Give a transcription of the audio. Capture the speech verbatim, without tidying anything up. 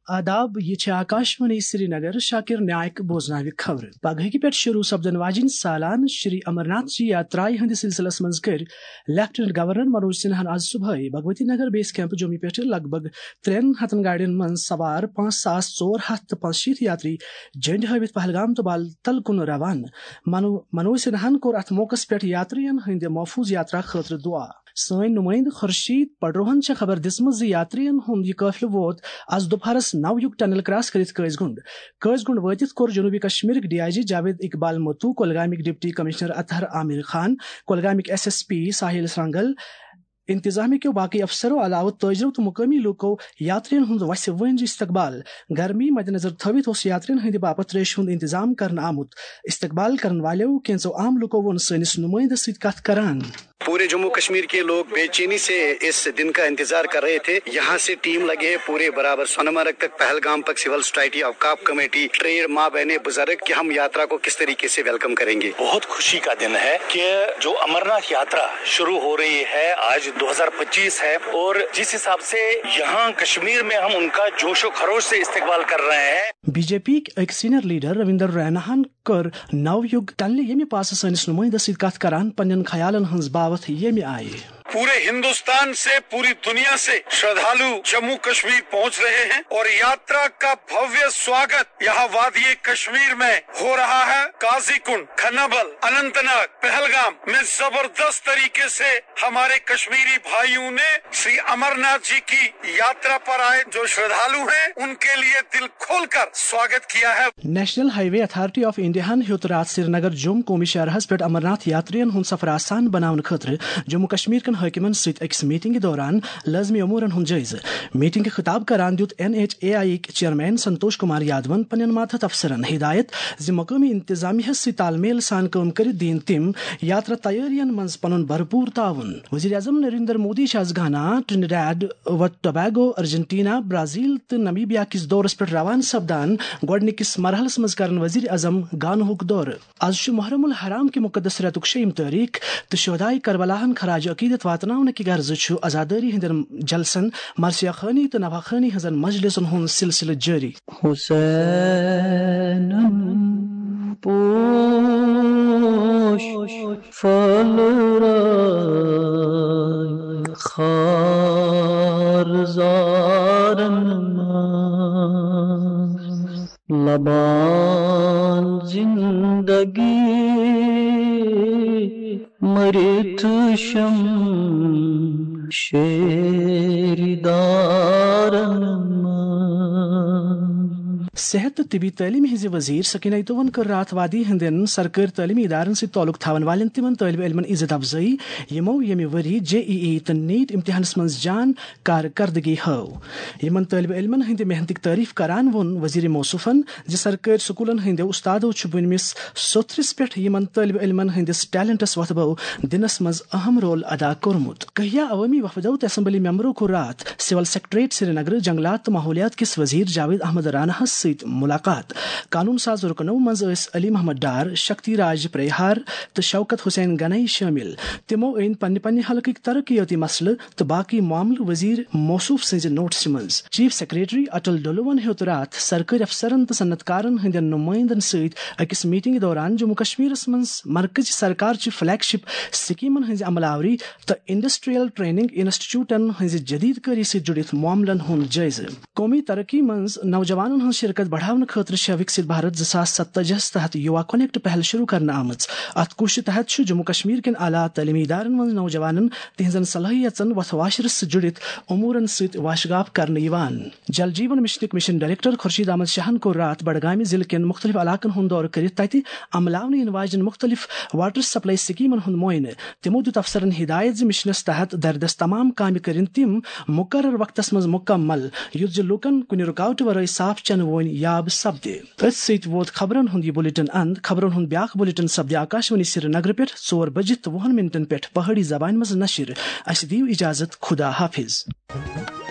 आदाब ये आकाशवाणी श्रीनगर शाकिर न्यायक बोजनावि खबर पगह पे शुरू सपदन वाजिन सालान श्री अमरनाथ जी यात्रा हंद सिलसिलस मज कर लेफ्टिनेंट गवर्नर मनोज सिन्हान आज सुबह भगवती नगर बेस कैंप जम्मू पे लगभग त्रेन हतन गाड़ियन मन सवार पांच सास चोर हथ पंशीत यात्री झंड हवित पहलगाम तो बाल तल कुन रवान मनोज सिन्हान कोर अथ मौकस पे यात्रियन हंद महफूज यात्रा खतर दुआ सन नुमाइंद खुर्शीद पडरोहन खबर दिसम यात्रियन हुंद यह काफिल वोत आज दोपहरस नौ युग टनल क्रॉस कर कैसगुंड कैसगुंड वतित कोर जनूबी कश्मीर डीआईजी जावेद इकबाल मोतू कोलगामिक डिप्टी कमिश्नर अतहर आमिर खान कोलगामिक S S P Sahil Sangal इंतजामी के बाकी अफसरों अलावा तजर तो मुकामी लोगों यात्रियन हुंद वस वंज इस्तकबाल गर्मी मद्देनजर थवित उस यात्रियन हंद बापत रेश हुंद इंतजाम करन आमुत इस्तकबाल करन वालों कैंसो आम लोगों वन सनिस नुमाइंद सहित कथ करान। पूरे जम्मू कश्मीर के लोग बेचैनी से इस दिन का इंतजार कर रहे थे। यहाँ से टीम लगे है पूरे बराबर सोनमर्ग तक, पहलगाम तक, सिविल सोसाइटी, अवकाफ कमेटी, ट्रेड, माँ बहने, बुजुर्ग कि हम यात्रा को किस तरीके से वेलकम करेंगे। बहुत खुशी का दिन है कि जो अमरनाथ यात्रा शुरू हो रही है आज दो हज़ार पच्चीस है और जिस हिसाब से यहाँ कश्मीर में हम उनका जोशो खरोश से इस्तकबाल कर रहे हैं। बीजेपी एक सीनियर लीडर रविंदर रैनाहन कर नवयुग टनले यमी पास सनिस नुमाइंद सहित कथ करान पन्नन ख्यालन हंस बावत यमी आए। पूरे हिंदुस्तान से, पूरी दुनिया से श्रद्धालु जम्मू कश्मीर पहुंच रहे हैं और यात्रा का भव्य स्वागत यहाँ वादी कश्मीर में हो रहा है। काजीकुंड, खन्नाबल, अनंतनाग, पहलगाम में जबरदस्त तरीके से हमारे कश्मीरी भाइयों ने श्री अमरनाथ जी की यात्रा पर आए जो श्रद्धालु हैं उनके लिए दिल खोलकर स्वागत किया है। National highway authority of India हत श्रीनगर जुम कौमी शहरस पे अमरनाथ यात्रियन हुंद सफर आसान बनावन खतर जम्मू कश्मीर कन हाकिमन सहित अकिस मीटिंग दौरान लाजमी अमूरन हुंद जायज़ मीटिंग खिताब करान दियुत N H A I chairman Santosh Kumar यादवन पन्न माथत अफसरन हिदायत जि मकामी इंतजामिया सहित तालमेल सान काम कर दीन तिम यात्रा तैयारियन मंज पनुन भरपूर ताउन। वज़ीर आज़म नरेंद्र मोदी आज घाना, ट्रिनिडाड व टोबैगो, अर्जेंटीना, ब्राजील तो नमीबिया किस दौरस पे रवान सपदान गोडनिकिस मरहलस मज करन वज़ीर आज़म गानहुक दौर आज मुहर्रमुल हराम के मुकद्दस रेतुक शयम तारीख तो शोहदाए करबलाहन खराज अकीदत वातनावन की गर्ज छु आजादारी हिंदन जलसन मरसिया खानी तो नवा खानी हजन मजलिसन हुन सिलसिला जारी। हुसैन पोश फलरा खारजारन लबान जिंदगी मरित शम शेरिदारन सेहत तिबी तालीम हिज वजीर सकीना इतवन कर रात वादी हिंदन सरकार तालीमी इदारन से ताल्लुक थावन वालन तिमन तालिब इल्मन इज्जत अफजाई यमो यमी वरी जेईई त नीट इम्तिहानस मंज जान कारकर्दगी हो यमन तालिब इल्मन हिंद मेहनतिक तारीफ करान वन वजीर मौसूफन जे सरकार स्कूलन हिंद उस्तादो छुबनमिस सोथरिस पेठ यमन तालिब इल्मन हिंदिस टैलेंटस वथबो दिनस मंज अहम रोल अदा करमुत। कहिया अवामी वफदौत असेंबली मेंबरों को रात सिविल सेक्रेटरीट श्रीनगर जंगलात तो माहौलियात किस वजीर जावेद अहमद राना सहित मुलाकात कानून साज रुकनों मज अली मोहम्मद डार, शक्ति राज प्रेहार तो शौकत हुसैन गनई शामिल तिमो इन पन्ने पन्ने हल्किक तरक्याती मसले तो बाकी मामले वजीर मौसूफ सिंज नोट्स मंज चीफ सेक्रेटरी अटल डोलवन हेत रात सरकारी अफसरन तो सन्नतकारन हिंद नुमाइंदन सहित अकिस मीटिंग दौरान जम्मू कश्मीर मंज मरकजी सरकार ची फ्लैगशिप स्कीमन हिंज अमलावरी तो इंडस्ट्रियल ट्रेनिंग इंस्टीट्यूटन हिंज जदीद करी से जुड़ित मामलन हुंद जायज़ कौमी तरक्की मंज नौजवानन हंज शिरकत बढ़ावन खतर शह विकसित भारत जसास सत्तजहस तहत युवा कनेक्ट पहल शुरू करना आमच अत कुश तहत जम्मू कश्मीर के आला तलीमी इदारन मज नौजवानन तिहजन सलाहियतन व वाशरस जुड़ित उमूरन सहित वाशगाफ करने यवान। Jal Jeevan mission mission director Khurshid Ahmad शाहन को रात बडगामी जिले के मुख्तलिफ इलाकन हुंद दौर कर तति अमलावनी वाजन मुख्तलिफ वाटर सप्लाई स्कीमन हुंद मोइन तिमो दुत अफसरन हिदायत मिशनस तहत दरदस तमाम काम करिन तिम मुकर्रर वक्तस मज मुकम्मल युद्ध लुकन कुन रुकावट वराई साफ चन वोन याब सपदे अत सहित वोत खबरन हुंद बुलेटिन अंद खबरन हुंद ब्याख बुलेटिन सपदे आकाशवाणी श्रीनगर पे सोर बजित वहन मिनटन पे पहाड़ी जबान मज नशिर अस दीव इजाजत खुदा हाफिज।